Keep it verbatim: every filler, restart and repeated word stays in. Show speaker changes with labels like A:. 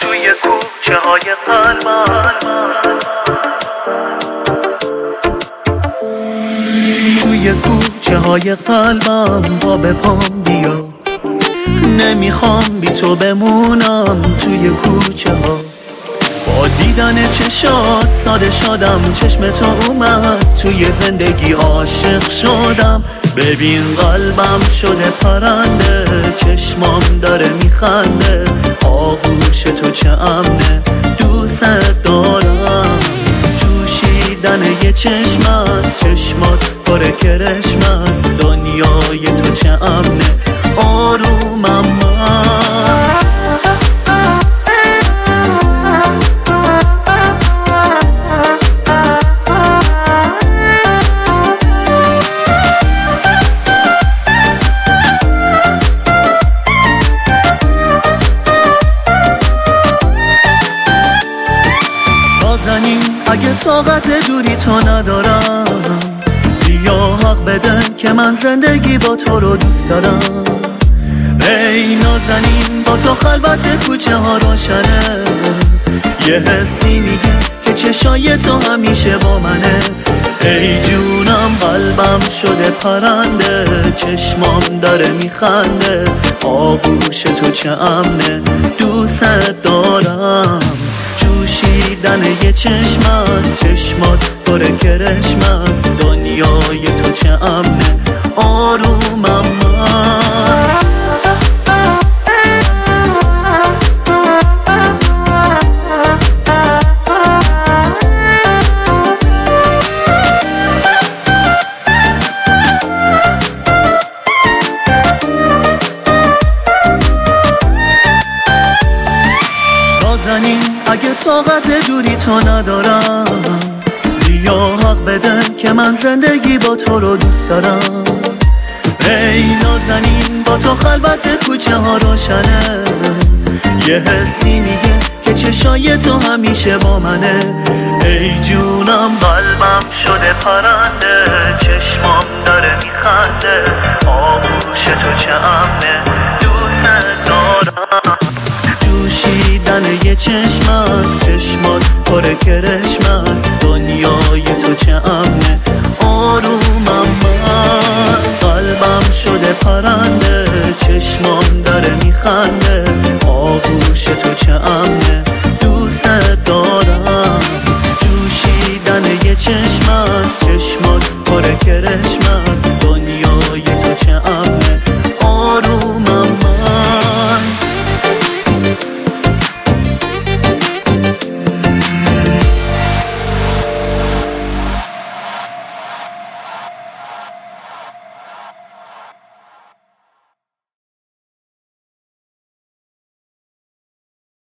A: توی کوچه های قلبم، توی کوچه های قلبم پا به پام بیا، نمیخوام بی تو بمونم توی کوچه ها. با دیدن چشات ساده شدم، چشم تو اومد توی زندگی عاشق شدم. ببین قلبم شده پرنده، چشمام داره میخنده، آغوش تو چه امنه، دوست دارم. جوشیدن یه چشم است، چشمات پر کرشم است، دنیای تو چه امنه، آرومم من. اگه طاقت دوری تو ندارم، بیا حق بده که من زندگی با تو رو دوست دارم. ای نازنین با تو خلوت کوچه ها روشنه، یه حسی میگه که چشای تو همیشه با منه. ای جونم قلبم شده پرنده، چشمام داره میخنده، آغوش تو چه امنه، دوست دارم. جوشیدن یه چشم است، چشمات پر کرشم است، دنیای تو چه امنه، آرومم من. اگه طاقت دوری تو ندارم، بیا حق بده که من زندگی با تو رو دوست دارم. ای نازنین با تو خلوت کوچه ها روشنه، یه حسی میگه که چشای تو همیشه با منه. ای جونم قلبم شده پرنده، چشمام داره میخنده، آغوش تو چه امنه، دوست دارم. جوشیدن یه چشم است، چشمات پر کره